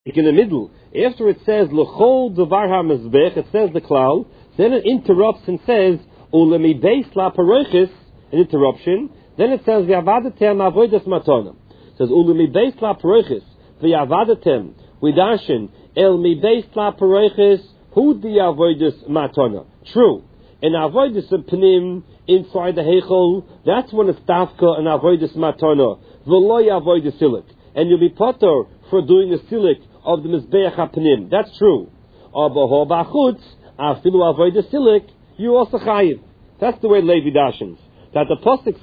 in the middle, after it says L'chol Devar HaMizbech, it says the klal, then it interrupts and says Ulemi Beis La Parochis, an interruption. Then it says V'Yavadatem Avodas Matona. It says Ulemi Beis La Parochis V'Yavadatem Vidashin El Mi Beis La Parochis Hu Di Avodas Matona. True. In Avodas Pnim inside the Heichel, that's when it's Tafka and Avodas Matona. V'Lo Avodas Silik, and you'll be potter for doing the silik of the Mizbeach HaPnim. That's true. Abaho Bachutz, Afilu Avodah Silik, you also chayiv. That's the way Levi dashens. That the Pasuk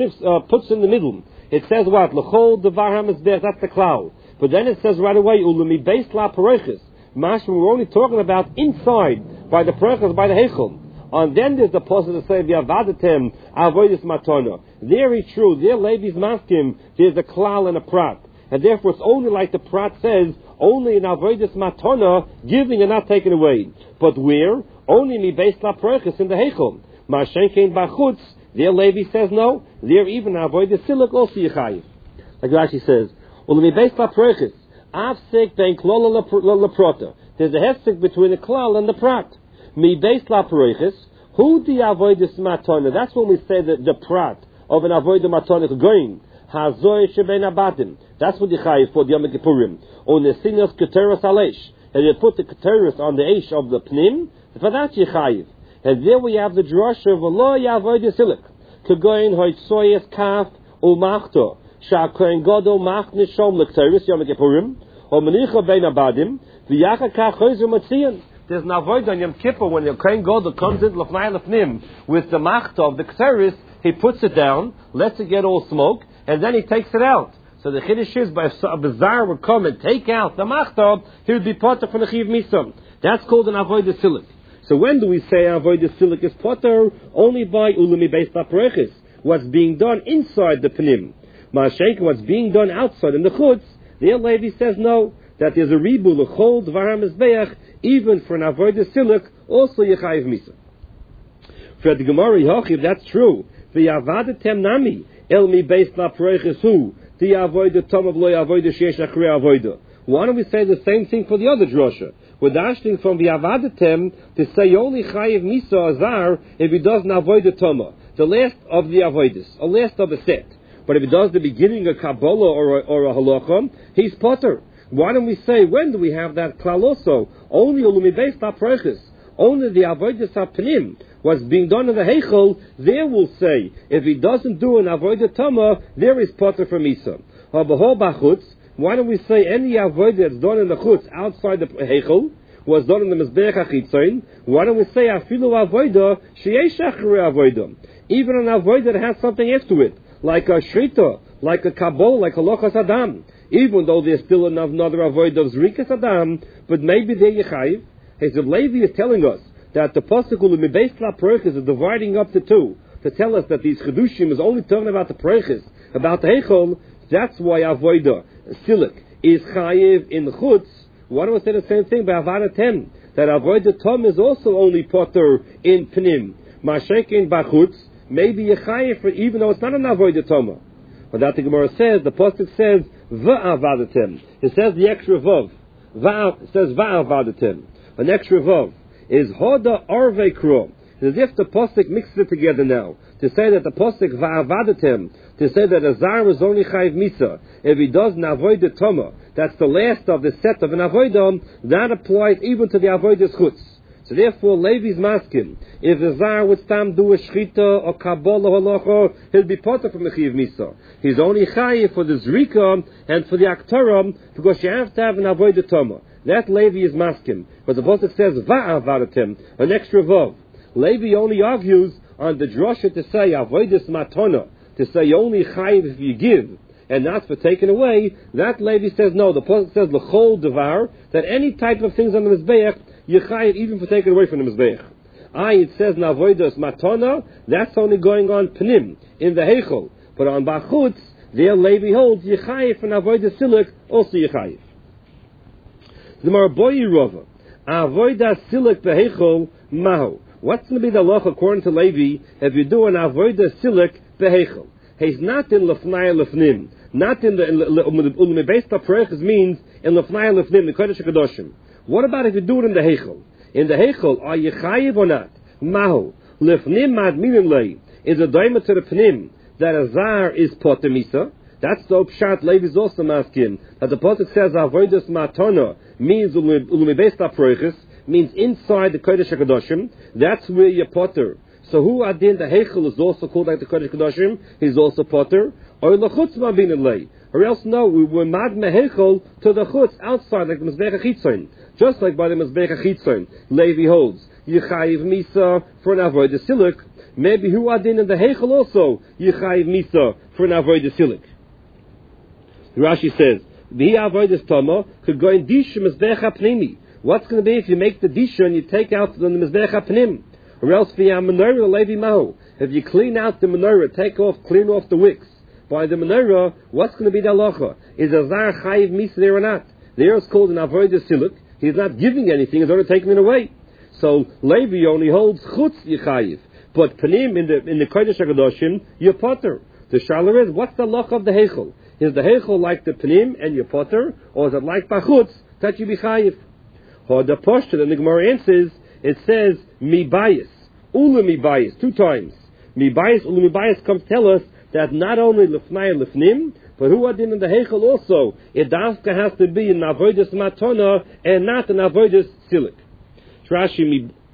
puts in the middle. It says what? L'chol Devar HaMizbeach, that's the klal. But then it says right away, Ulemi Beis La Parochis. Mashma, we're only talking about inside, by the Parochis, by the Heichel. And then there's the Pasuk that says, V'Yavadatem Avodas Matona. Very true. There Levi's maskim, there's a klal and a prat. And therefore it's only like the prat says, only in Avodas Matona, giving and not taking away. But where? Only mi Beis La Parochis in the Heichel. Ma'ashenkein Bachutz, there Levi says no. There even Avodas Silik also Yechayiv. Like Rashi says, Ulemi Beis La Parochis, Avsik ben Klal Leprota. There's a hefsek between the klal and the prat. Mi Beis La Parochis, Hu Di Avodas Matona. That's when we say that the prat of an Avodah Matona going. Hazoy Sheben Abadim. That's what Yechayiv for the Yom Kippurim. On the Sinos Keteris Alesh. And you put the Keteris on the Eish of the Pnim, for that Yechayiv. And there we have the drasha of Lo Yavodah Silik. Kagoyin Hoitsoyes Kaf Umachto. Shakoyin Godo Mach Nishom Lekteris Yom Kippurim. O Menicha Ben Abadim. V'yaka Kach Hoizer Matzian. There's an avoid on Yom Kippur when the Kohen Gadol comes in Lefnai Lefnim with the Machta of the Keteris, he puts it down, lets it get all smoke, and then he takes it out. So the Chiddush is, by a Bazar would come and take out the Machta, he would be potter from the Chiv Misam. That's called an Avodah Silik. So when do we say Avodah Silik is potter? Only by Ulemi Beis La Parochis. What's being done inside the Pnim. Ma'ashenk, what's being done outside in the Chutz, the Levi says no, that there's a Ribu L'chol Devar HaMizbeach, even for an Avodah Silik, also Yechayiv Misa. For the Gemara Yechayiv, that's true. V'Yavadatem Nami, El Mi Beis La Parochis Hu, Di Avodah Tomav Lo Avodah Sheyesh Achrei Avodah. Why don't we say the same thing for the other drasha? We're dashing from V'Yavadatem to say only Chayiv Misa Azar if he does an Avodah Toma, the last of the Avodas, a last of a set. But if he does the beginning of Kabbalah or a Halacha, he's potter. Why don't we say, when do we have that klal also? Only Ulemi Beis La Parochis, only the Avodas HaPnim, what's being done in the Heichel, there we'll say, if he doesn't do an Avodah Tama, there is potter from Misa. Why don't we say any Avodah that's done in the Chutz, outside the Heichel, was done in the Mizbeach HaChitzoin? Why don't we say, Afilu Avodah, Sheyesh Achrei Avodah, even an Avodah that has something after it, like a Shrita, like a Kabbalah, like a Lochas Adam, even though there's still another Avodah of Zrikas Adam, but maybe they're Yechayiv. Hezeb Levi is telling us that the Pasuk Ulemi Beis La Parochis is dividing up to two, to tell us that these Chedushim is only talking about the Parochis, about the Heichel. That's why Avodah Silik is Chayiv in the Chutz. Why don't we say the same thing by Avadatem, that Avodah Tom is also only Potter in Pnim. Mashenkin Bachutz, maybe Yechayiv, even though it's not an Avodah Toma. But that the Gemara says, the Pasuk says, Va'avadatem. It says the extra Vav. It says Va'avadatem. An extra Vav is Hoda Arve Kro. It's as if the Pasuk mixes it together now. To say that the Pasuk Va'avadatem, to say that Azar is only Chayiv Misa, if he does an Avodah Toma, that's the last of the set of an Avodah, that applies even to the Avodah Chutz. So therefore, Levi's masking, if the Zar would stand do a Shchita or Kabbalah Halacha, he'll be potter from the Chiv Misa. He's only Chayiv for the Zrika and for the Aktaram, because you have to have an Avodah Toma. That Levi is masking. But the Pasuk says, Va'avadatem, an extra Vav. Levi only argues on the drasha to say, Avodas Matona, to say only Chayiv if you give, and not for taken away. That Levi says, no, the Pasuk says, L'chol Devar, that any type of things on the Mizbeach, Yechayiv even for taking away from the Mizbeach. It says Navodas Matona, that's only going on Pnim, in the Heichel. But on Bachutz, there Levi holds Yechayiv for Navodas Silik, also Yechayiv. The Maraboyi Rova, Avodas Silik Beheichel Mahu. What's going to be the law according to Levi if you do an Avodas Silik Beheichel? He's not in Lefnai Lefnim. Not in the Ulemi Beis La Parochis means and lefnai lefnim the kodesh hakadoshim. What about if you do it in the heichel? In the heichel, are you chayiv or not? Mahu lefnim madminim lei is a daima to the pnim that a zar is poter misa. That's the pshat. Levi is also asking that the pasuk says avodas matana means ulumibes laproiches, means inside the kodesh hakadoshim. That's where you're poter. So who adin the heichel is also called like the kodesh hakadoshim? He's also poter. Or lechutz mabin lei. Or else no, we were mad mehechel to the chutz outside like the mizbeach chitzon. Just like by the mizbeach chitzon, Levi holds yichayiv misa for an avodah silik. Maybe who adin in the heichel also yichayiv misa for an avodah silik. Rashi says the avodah tama could go in disha mizbeach pnimi. What's going to be if you make the disha and you take out the mizbeach pnim? Or else via menorah Levi mahu. If you clean out the menorah, clean off the wicks. By the menorah, what's going to be the halacha? Is a zar chayiv misa there or not? There is called an avodah siluk. He's not giving anything; he's only taking it away. So Levi only holds chutz yichayiv, but panim in the kodesh hakadoshim you're poter. The shaila is, what's the halacha of the heichel? Is the heichel like the panim and you're poter, or is it like bachutz that you be chayiv? Or the posture, and the Gemara answers, it says mi bayis, ula mi bayis, 2 times. Mi bayis, ula mi bayis comes tell us that not only lefnai lefnim, but who adin in the heichel also, it dafka has to be in avodas matona and not in avodas silik. Rashi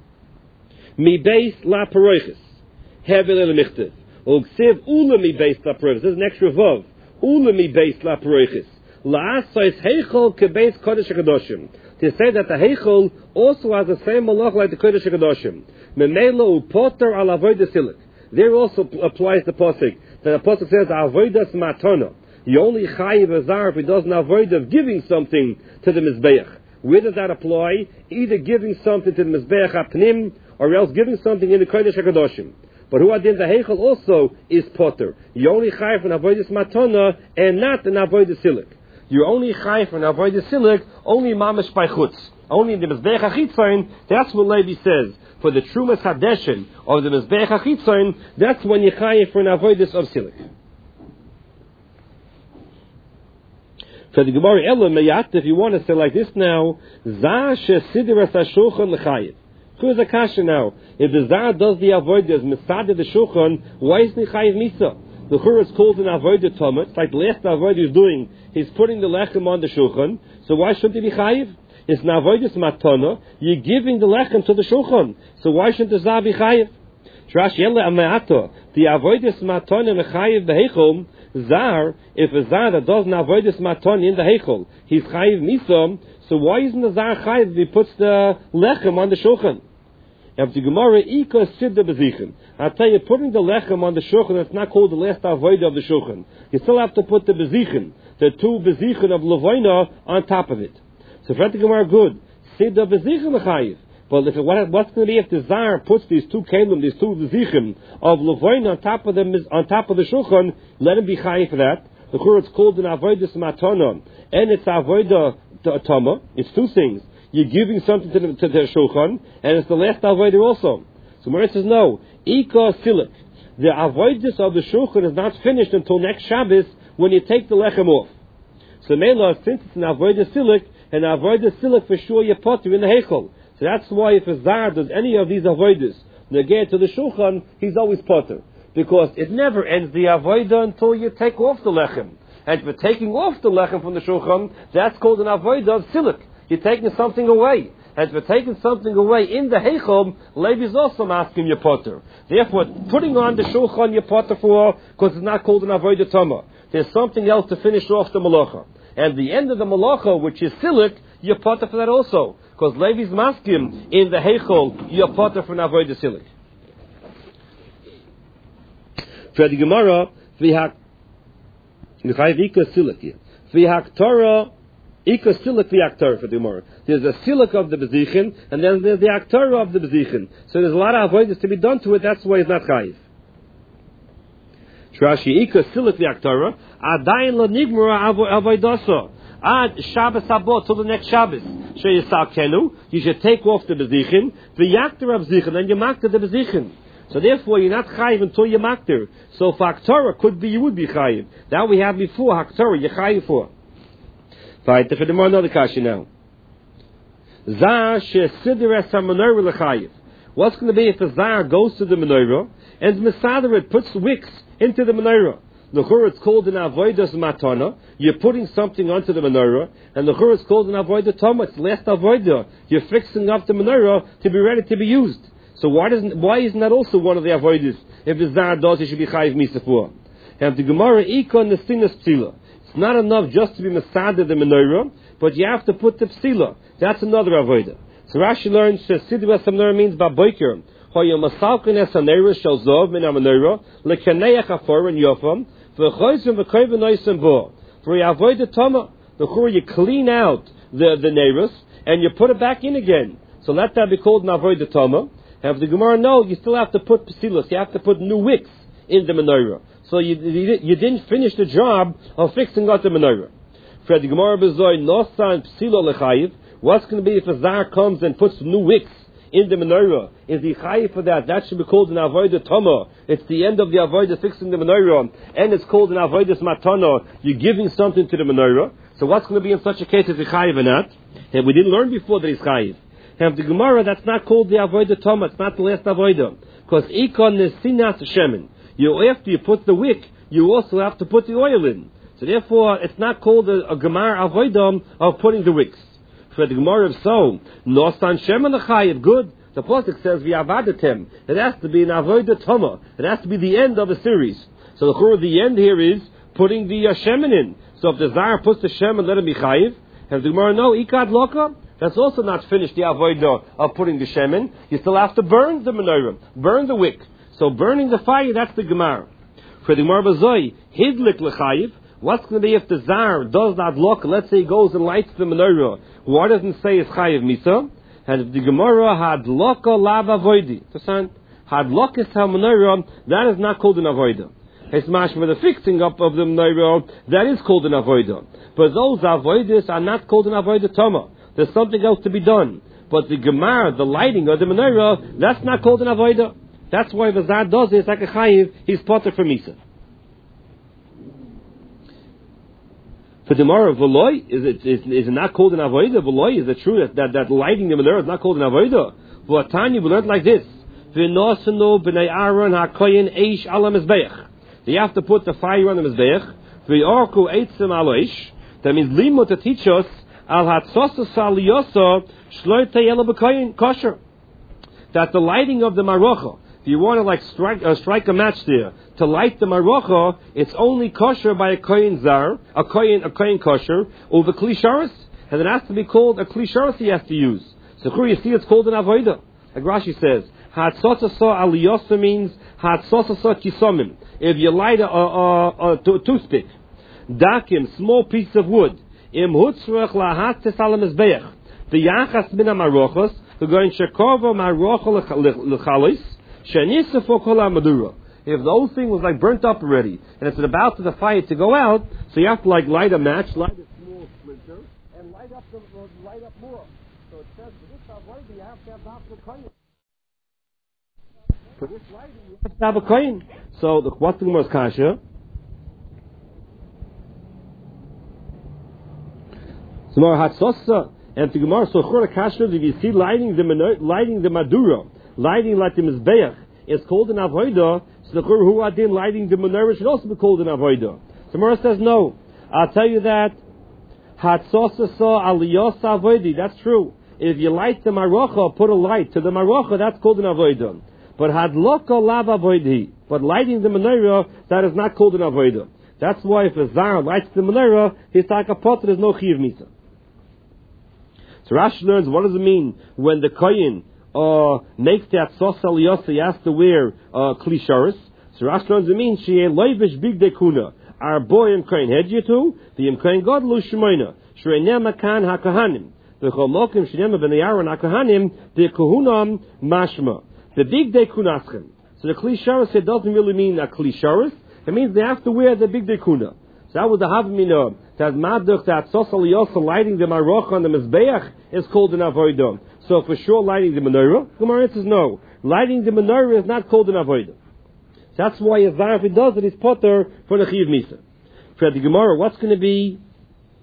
mi beis la paroiches hevel el michtav ugsev ula mi beis la paroiches. This is an extra vav. Ula mi beis la paroiches la asais heichel ke beis kodesh hakadoshim. To say that the heichel also has the same malach like the kodesh hakadoshim. Memela upoter al avodas silik. There also applies the pasuk. The pasuk says avodas matana. You only chayiv a zar if he doesn't avoid of giving something to the mizbeach. Where does that apply? Either giving something to the mizbeach apnim, or else giving something in the kodesh hakadoshim. But who adin the heichel also is potter. You only chayiv an avodas matana and not an avodas silik. You only chayiv an avodas silik only mamash by chutz. Only in the mizbeach chitzon. That's what Levi says. For the trumas hadeshin of the mizbeach chitzon, that's when you chayiv for an avodas of silik. So the Gemara Ella Meyat, if you want to say like this now, Zah shesidras hashulchan lechayiv. Who's a kasha now? If the Zah does the avodas misad the shulchan, why is it chayiv misa? The Chur is called an avodah tomet. Like the last avodah he's doing, he's putting the lechem on the shulchan. So why shouldn't he be chayiv? It's an avodas matana. You're giving the lechem to the shulchan. So why shouldn't the Zah be chayiv? Trash Ella Ameata. The avodas matana mechayiv behechom. Zar, if a zar that doesn't avoid this maton in the heichel, he's chayiv misam. So why isn't the zar chayiv if he puts the lechem on the shulchan? If the Gemara ika sidda bezichen, I tell you, putting the lechem on the shulchan, that's not called the last avoid of the shulchan. You still have to put the bezichen, the 2 bezichen of levoina on top of it. So for the Gemara, good sidda bezichen chayiv. But if what's going to be if the zar puts these 2 kelim, these 2 zichim of levoin on top of the shulchan, let him be chayiv for that. The Chur it's called an avodas matana, and it's avodah tama. It's 2 things. You're giving something to the shulchan, and it's the last avodah also. So Mary says no. Ika silik. The avodas of the shulchan is not finished until next Shabbos when you take the lechem off. So Mela, since it's an avodah silik, and avodah silik for sure you potter in the heichel. So that's why if a zar does any of these avodas negate to the shulchan, he's always potter. Because it never ends the avodah until you take off the lechem. And if you're taking off the lechem from the shulchan, that's called an avodah of silik. You're taking something away. And if you're taking something away in the heichel, Levi is also asking your potter. Therefore, putting on the shulchan your potter for, because it's not called an avodah tama. There's something else to finish off the malacha. And the end of the malacha, which is silik, you're potter for that also. Because Levi's maskim in the heichel, you're potter for an avodah silik. For the Gemara, v'hak Torah, ika silik v'hak Torah for the Gemara. There's a silik of the bezichin, and then there's the aktorah of the bezichin. So there's a lot of avodas to be done to it. That's why it's not chayiv. Trashi ika silik v'hak Torah, adayin lo nigmura avoidasa. Ad Shabbos Sabot till the next Shabbos. Sheyisakenu, you should take off the bezichin, v'yakter of bezichin, and you makter the bezichin. So therefore, you're not chayiv until you makter. So for Haktorah, could be you would be chayiv. That we had before Haktorah, you're chayiv for. Fight for the more another kasha now. Zar she'sidr es ha-menorah l'chayiv. What's going to be if a zar goes to the menorah and Mesader puts wicks into the menorah? The chur it's called an avodas matana. You're putting something onto the menorah, and the chur is called an avodah tama. It's last avodah. You're fixing up the menorah to be ready to be used. So why isn't that also one of the avodas? If the zar does, it should be chayiv misafua. And the Gemara ikon the sinas psila. It's not enough just to be Mesader the menorah, but you have to put the psila. That's another avodah. So Rashi learns that Sidra Samnera means Baboiker. Hoya Masalkin Esanera Shalzov Min Amenera, Lekaneach Afor and Yofam, V'choizim V'koivin Oisim Bo. For you avoid the Tama, the Chur, you clean out the Neris, and you put it back in again. So let that be called an avoid the Tama. And if the Gemara, no, you still have to put Psilos, you have to put new wicks in the Menorah. So you didn't finish the job of fixing out the Menorah. For the Gemara Bezoy, Nosan Psilo Lechayiv. What's going to be if a zar comes and puts new wicks in the menorah? Is he chayiv for that? That should be called an avodah tama. It's the end of the avodah fixing the menorah, and it's called an avodah matana. You're giving something to the menorah. So what's going to be in such a case if he's chayiv or not? And we didn't learn before that he's chayiv. And the Gemara, that's not called the avodah tama. It's not the last avodah. Because ikon nesinas shemen. After you put the wick, you also have to put the oil in. So therefore, it's not called a gemar avodah of putting the wicks. For the Gemara of so, Nosan Shemen L'chayiv, good. The Pasuk says, V'yavadatem. It has to be an avodah tama. It has to be the end of a series. So the end here is putting the shemen in. So if the zar puts the shemen, let him be chayiv. And the Gemara, no, ikad loka. That's also not finished the avodah of putting the shemen. You still have to burn the menorah, burn the wick. So burning the fire, that's the Gemara. For the Gemara Bazoi, hidlik l'chayiv. What's going to be if the zar does not look? Let's say he goes and lights the menorah. What doesn't say is chayiv misa? And the Gemara had loka lava voidi. Had loka ha menorah. That is not called an avodah. It's mashma the fixing up of the menorah. That is called an avodah. But those avodas are not called an avodah tama. There's something else to be done. But the Gemara, the lighting of the menorah, that's not called an avodah. That's why the zar does it. It's like a chayiv. He's potter for misa. For the Gemara, Veloy, is it not called an avodah? Veloy, is it true that lighting the menorah is not called an avodah? But Tanya, we learned like this: V'nosenu b'nei Aaron hakoyin eish ala mizbeach. You have to put the fire on the mizbeach. V'yorku eitzim aloish. That means limud to teach us al hatzosa saliyosa shloy teyela b'koyin kosher. That the lighting of the marocha, if you want to strike a match there to light the marocha, it's only kosher by a kohen zar, a kohen kosher, or the klisharis, and it has to be called a klisharis he has to use. So here you see it's called an avodah. Like Rashi says, hatzotasa aliyosa means hatzotasa kisomim. If you light a toothpick, dakim, small piece of wood, im hutzrach lahatzes ala mizbeach, the yachas min hamarochos, the going shekova marocha lechalis. If the whole thing was like burnt up already, and it's about to the fire to go out, so you have to light a match, light a small splinter, and light up more. So it says for this lighting you have to have the kohen. For this lighting you have to have a kohen. So what's the Gemara's kasha? So more hatzosa and the Gemara so chora kasha. If you see lighting the madura. Lighting like the mizbeach is called an avodah. So the chur who adin lighting the menorah should also be called an avodah. So Gemara says no. I'll tell you that hatzosa aliyos avodah. That's true. If you light the marocha, put a light to the marocha, that's called an avodah. But hadloka lav avodah. But lighting the menorah, that is not called an avodah. That's why if a zar lights the menorah, he's like a pot. There's no chiyuv misa. So Rashi learns what does it mean when the kohen makes that sos aliyasa, he has to wear klisharis. So Rashi learns it means she loivish big dekuna. Our boy im kohen hedjitu, the im kohen godlu shemoina. Shreinem makan hakahanim. The cholokim shreinem b'nei Aaron hakahanim the kahunam mashma. The big dekunaschem. So the klisharis it doesn't really mean a klisharis. It means they have to wear the big dekuna. So that was the havmina that maduch that sos aliyasa lighting the marocha on the mizbeach is called an avodah. So for sure lighting the menorah, Gemara says no. Lighting the menorah is not called an avodah. That's why a zar, if he does it, he's potter for the chiyuv misa. For the Gemara, what's going to be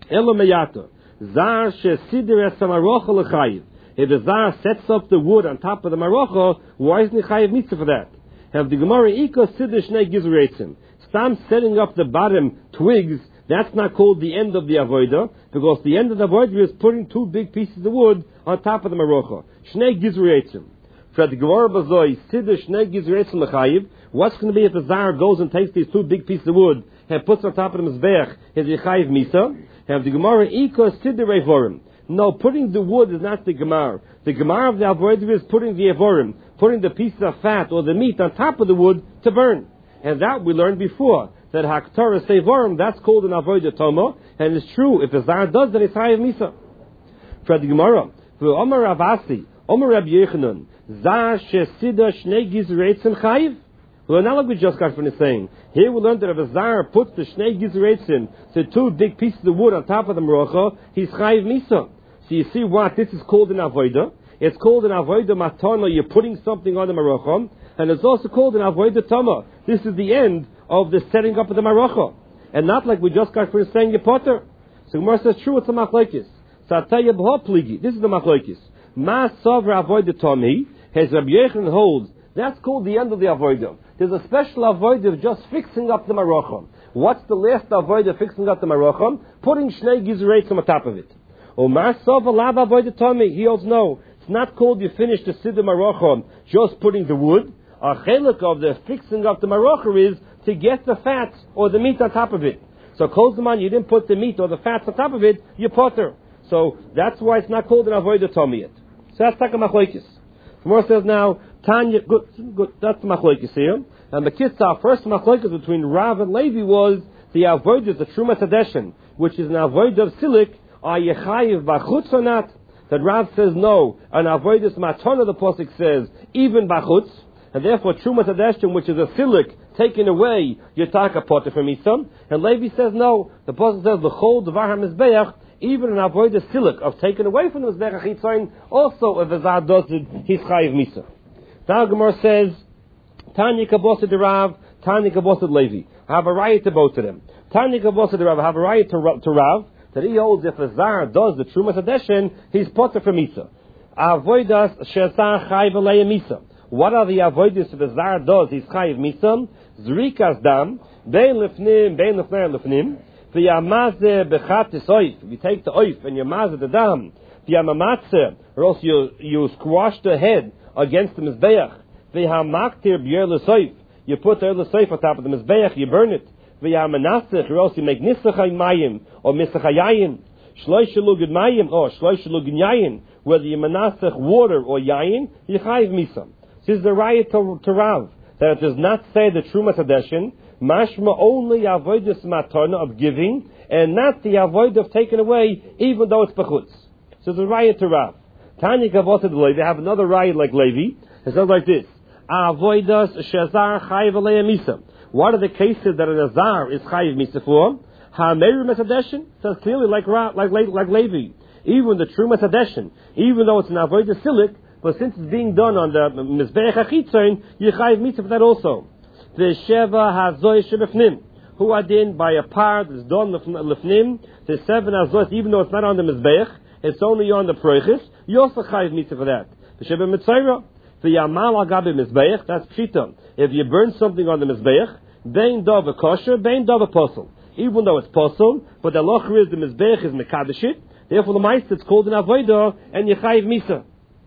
Elo meyata. Zar shesidr es hamarocha lechayiv. If the zar sets up the wood on top of the marocha, why isn't he chayiv mitzvah for that? Have the Gemara iko sidr shnei gizreitzim. Stam setting up the bottom twigs, that's not called the end of the avodah, because the end of the avodah is putting two big pieces of wood on top of the marocha. Shnei gizreitzim. For the Gemara bazoi sidr shnei gizreitzim lechayiv. What's going to be if the zar goes and takes these two big pieces of wood and puts on top of the mizbeach? Is he chayiv misa? Have the Gemara iko sidr evorim. No, putting the wood is not the Gemara. The Gemara of the avodah is putting the evorim, putting the pieces of fat or the meat on top of the wood to burn. And that we learned before, that Haktorah Sevorim, that's called an avodah toma, and it's true, if the zar does that, it's chayiv misa. For the Gemara, for Omer Ravasi, Omer Rabbi Yechanan, zar shesida shnei gizreitzim chayiv. Well, now like we just got from saying, here we learned that if a zar puts the shnei gizreitzim, the two big pieces of wood on top of the meracha, he's chayiv misa. So you see what this is called an avodah. It's called an avodah matana. You're putting something on the maracha, and it's also called an avodah tama. This is the end of the setting up of the maracha, and not like we just got from saying your potter. So Gemara says, true, it's a machlokes. So I tell you, pligi. This is the machlokes. Ma savra avodah tami, as Rabbi Yochanan holds, that's called the end of the avodah. There's a special avodah of just fixing up the maracha. What's the last avodah fixing up the maracha? Putting shnei gizreitzim on top of it. He holds no. It's not called you finish the siddur marocha just putting the wood. A chelik of the fixing up the marocha is to get the fats or the meat on top of it. So Kozman, you didn't put the meat or the fats on top of it, you potter. So that's why it's not called an avodah tami yet. So that's taka machlokes. Gemara says now, Tanya, good, that's the machlokes here. And the kitzah, first machlokes between Rav and Levi was the avodah, the Trumas Hadeshin, which is an avodah of silik. Are you chayiv bachutz or not? That Rav says no. And avodas matana, the pasuk says even bachutz, and therefore trumas hadeshim, which is a silik taken away, yitaka potter from isam. And Levi says no. The pasuk says l'chol devar hamizbeach, even an avodas silik of taken away from the mizbeach achitzayin. Also, if a zar does it, he's chayiv misa. Now Gemara says Tanya kabosed the Rav, Tanya kabosed Levi. I have a riot to both of them. Tanya kabosed the Rav, I have a riot to Rav. That he holds if a zar does the Trumas Hadeshin, he's potter from Misa. Avoidas shezar chayiv alei Misa. What are the avoidas if a zar does? He's chayiv Misa. Zrikas dam, bein lefnim, v'yamazeh bechatis oif. You take the oif and you mazeh the dam. V'yamamatze, or else you squash the head against the mizbeach. V'yamaktir b'yer l'soif. You put the l'soif on top of the mizbeach, you burn it. V'yamanasech, or else you make nisachai mayim, or misachayayim, shloishalugid mayim, or shloishalugid yayin, whether you manasech water or yayin, you chayiv misam. This is the riot to Rav, that it does not say the Trumas Hadeshin, mashma only avodas matana of giving, and not the avoid of taking away, even though it's bechutz. So it's a riot to Rav. Tanya kavotad Levi, they have another riot like Levi, it says like this, avodas shezar chayiv alei misam. What are the cases that an azar is chayiv misa for? Ha'meir mesadeshin says clearly like Levi. Even the true mesadeshin, even though it's an avodah silik, but since it's being done on the mizbeach achitzayin, you chayiv misa for that also. The sheva hazoy shebefnim, who are done by a par that's done lefnim. The seven hazoy, even though it's not on the mizbeach, it's only on the proichis. You also chayiv misa for that. The sheva mitzayra. The yamal agabe mizbeach, that's pshita. If you burn something on the mizbeach, bein dava kosher, bein dava posel. Even though it's posel, but the locher is the mizbeach is mekadeshit. Therefore, the meister it's called an avodah and yechayiv misa.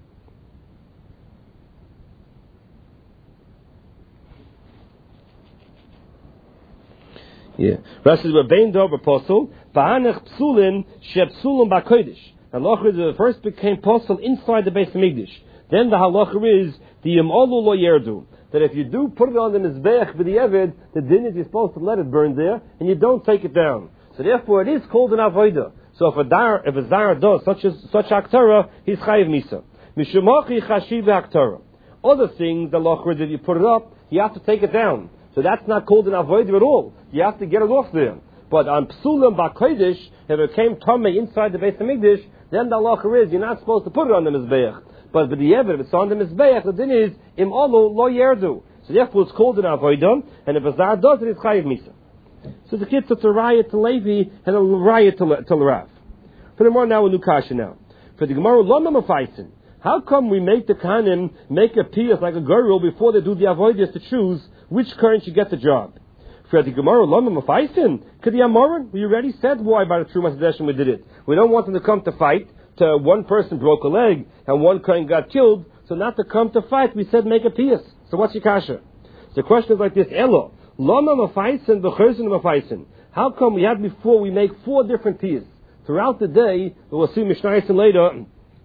Yeah. Rashi says, bein dava posel, ba'anech psulin shepsulim ba'kodesh. And locher is the first became posel inside the Beis Hamikdash. Then the halacha is the yimolu lo yerdu, that if you do put it on the mizbeach b'di'evid, the din is you're supposed to let it burn there, and you don't take it down. So therefore, it is called an avodah. So if a zar does such haktorah, he's chayiv misa. Mishumachi chashiv haktorah. Other things, the halacha is if you put it up, you have to take it down. So that's not called an avodah at all. You have to get it off there. But on psulim b'kodesh, if it came tamei inside the Beis Hamikdash, then the halacha is you're not supposed to put it on the mizbeach. But the if it's on the mizbeach, the din is im olu lo yerdu. So therefore it's called an avodah, and if a zar does it, it's chayiv misa. So the kids, it's a riot to Levi and a riot to Rav. For the more now, a new kasha now. For the Gemara, Lama Mafaisin. How come we make the Kanim make a piyas like a girl before they do the avoidance to choose which current should get the job? For the Gemara, Lama Mafaisin. K'di we already said why by the Trumas Hadeshim we did it. We don't want them to come to fight. To one person broke a leg and one current got killed. So not to come to fight, we said make a piyas. So what's your kasha? So the question is like this, Elo. Lama Mafaisin, B'chursin Mafaisin. How come we had before we make 4 different piyas? Throughout the day, we'll see Mishnah later,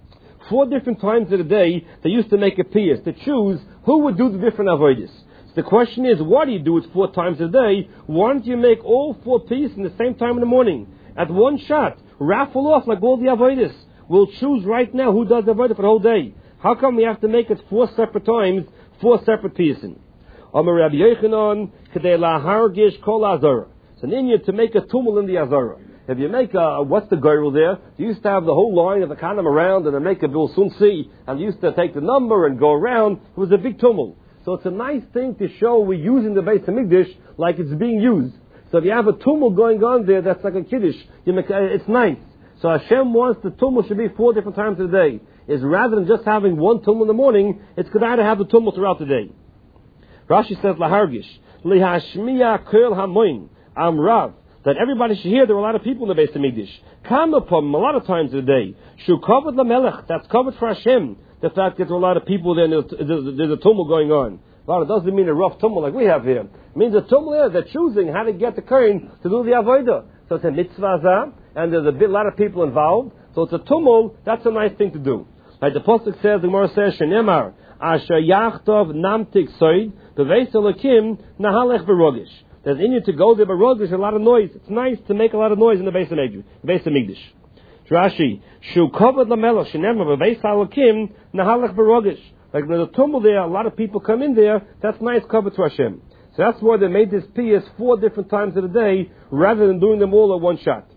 4 different times of the day, they used to make a piyas to choose who would do the different avoidus. So the question is, why do you do it 4 times a day? Why don't you make all 4 piyas in the same time in the morning? At one shot, raffle off like all the avoidus. We'll choose right now who does the avodah for the whole day. How come we have to make it 4 separate times, 4 separate piyasin? Amar Rabbi Yochanan, Kedei lahargish kol azara. It's an Indian to make a tumul in the azara. If you make what's the girdle there? You used to have the whole line of the kanim around and then make a bil sunsi, and you used to take the number and go around. It was a big tumul. So it's a nice thing to show we're using the Beis Hamikdash like it's being used. So if you have a tumul going on there, that's like a kiddush. It's nice. So Hashem wants the tumul should be 4 different times a day. Is rather than just having one tumul in the morning, it's good to have the tumul throughout the day. Rashi says lahargish lihashmiya kol hamoin amrav. That everybody should hear there were a lot of people in the Beis Hamikdash. Come upon them a lot of times of the day. Shu covered lamelech, that's covered for Hashem. The fact that there are a lot of people there and there's a tumult going on. Well, it doesn't mean a rough tumult like we have here. It means a tumult there, they're choosing how to get the kohen to do the avodah. So it's a mitzvah, and there's a lot of people involved. So it's a tumult, that's a nice thing to do. Like the Pasuk says, the Gemara says, Shenemar, Asher Yachtov Namtik Soid, Beveis Elokim, Nahalech Berogish. There's in you to go there, but there's a lot of noise. It's nice to make a lot of noise in the Beis Hamikdash. Rashi, Shu Kovad Lamelach, Shenemar, Beveis Elokim, Nahalech Berogish. Like there's a tumble there, a lot of people come in there, that's nice cover to Hashem. So that's why they made this piyas 4 different times of the day, rather than doing them all at one shot.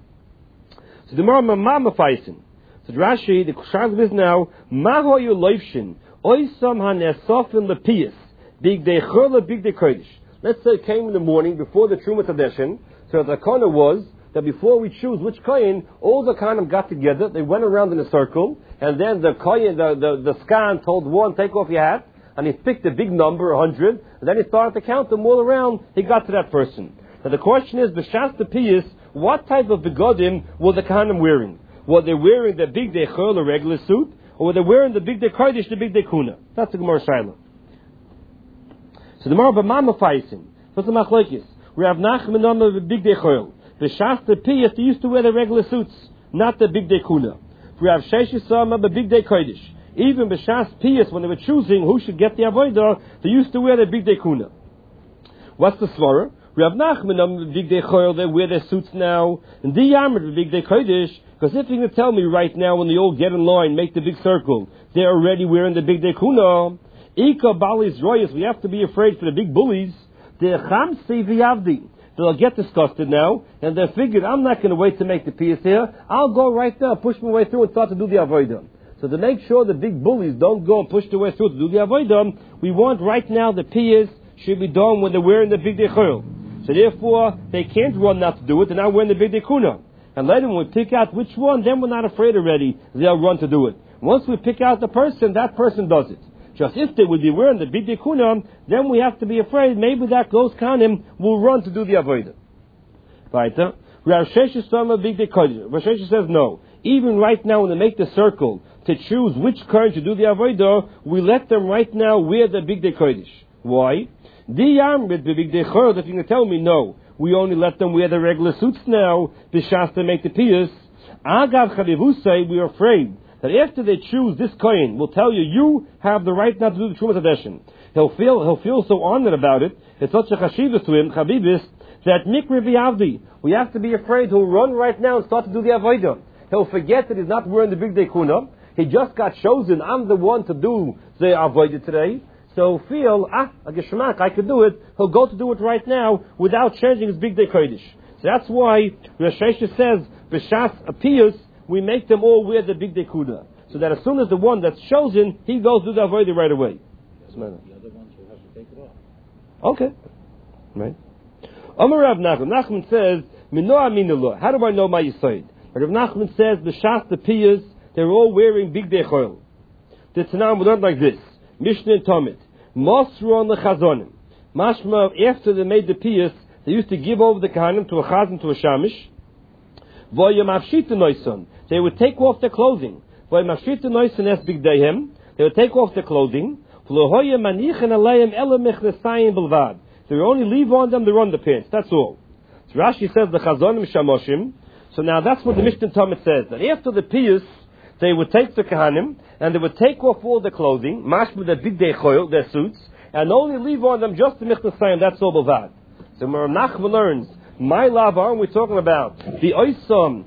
So the Gemara Mama Faisin. So Rashi, the Shaz is now, Maho yu loifshin, oisam hanesofin lepiyas, big de churla, big de kodesh. Let's say it came in the morning before the Truma Tadeshin, so the Kana was that before we choose which kohen, all the Kanim got together, they went around in a circle, and then the kohen, the skan told one, take off your hat, and he picked a big number, 100, and then he started to count them all around, he got to that person. Now the question is, b'shas the piyas, what type of begodim were the Kanim wearing? Were they wearing the big day chol, a regular suit, or were they wearing the big day kodesh, the big day kuna? That's the Gemara Shaila. So the Gemara b'mama faisin. What's the machlokes? We have Nachman on the big day chol. The shas the piyas, they used to wear the regular suits, not the big day kuna. We have sheshisama the big day kodesh. Even b'shas piyas, when they were choosing who should get the avodah, they used to wear the big day kuna. What's the svara? We have Nachman on the big day chol. They wear their suits now, and the yammer the big day kodesh. Because if you can tell me right now when they all get in line, make the big circle, they're already wearing the big day kuna. Ika balis royas, we have to be afraid for the big bullies. They'll get disgusted now, and they figured, I'm not going to wait to make the piyas here. I'll go right now, push my way through and start to do the avodah. So to make sure the big bullies don't go and push their way through to do the avodah, we want right now the piyas should be done when they're wearing the big day chol. So therefore, they can't run not to do it, they're not wearing the big day kuna. And later when we pick out which one, then we're not afraid already, they'll run to do it. Once we pick out the person, that person does it. Just if they would be wearing the big day kuna, then we have to be afraid, maybe that those kanim will run to do the avodah. Right? Rav Sheshes big day kodesh. Rav Sheshes says no. Even right now when they make the circle to choose which kohen to do the avodah, we let them right now wear the big day kodesh. Why? Diyam with the big day chol, if you can tell me no. We only let them wear the regular suits now, b'shas to make the piyas. Agav chavivusay, we are afraid that after they choose this kohen, will tell you, you have the right not to do the Trumas Hadeshin. He'll feel so honored about it. It's such a chashivas to him, chavibis, that mikri v'yavdi. We have to be afraid he'll run right now and start to do the avodah. He'll forget that he's not wearing the big day kuna. He just got chosen. I'm the one to do the avodah today. So feel, a geshmak, I could do it. He'll go to do it right now without changing his big day kodesh. So that's why Rosh Hashanah says, b'shas apiyus, we make them all wear the big day kuda. So that as soon as the one that's chosen, he goes to the avodah right away. The other ones will have to take it off. Okay. Right. Amar Rav Nachman. Nachman says, Mino aminullah. How do I know my yisoid? Rav Nachman says, the Shas, the Piyas, they're all wearing big dechoil. The Tanam we learned like this. Mishnah and Tomit. Mosron lechazonim. Mashma, after they made the Piyas, they used to give over the Kahanim to a Chazan, to a Shamish. They would take off their clothing. They would take off their clothing. They would only leave on them the underpants. That's all. So Rashi says the Chazonim Shamoshim. So now that's what the Mishnah Talmud says. That after the Piyus, they would take the Kahanim and they would take off all their clothing, mashma their big day choil, their suits, and only leave on them just the Mishnah Sayim. That's all Bavad. So Rav Nachman learns, my lava, aren't we talking about? The Oisam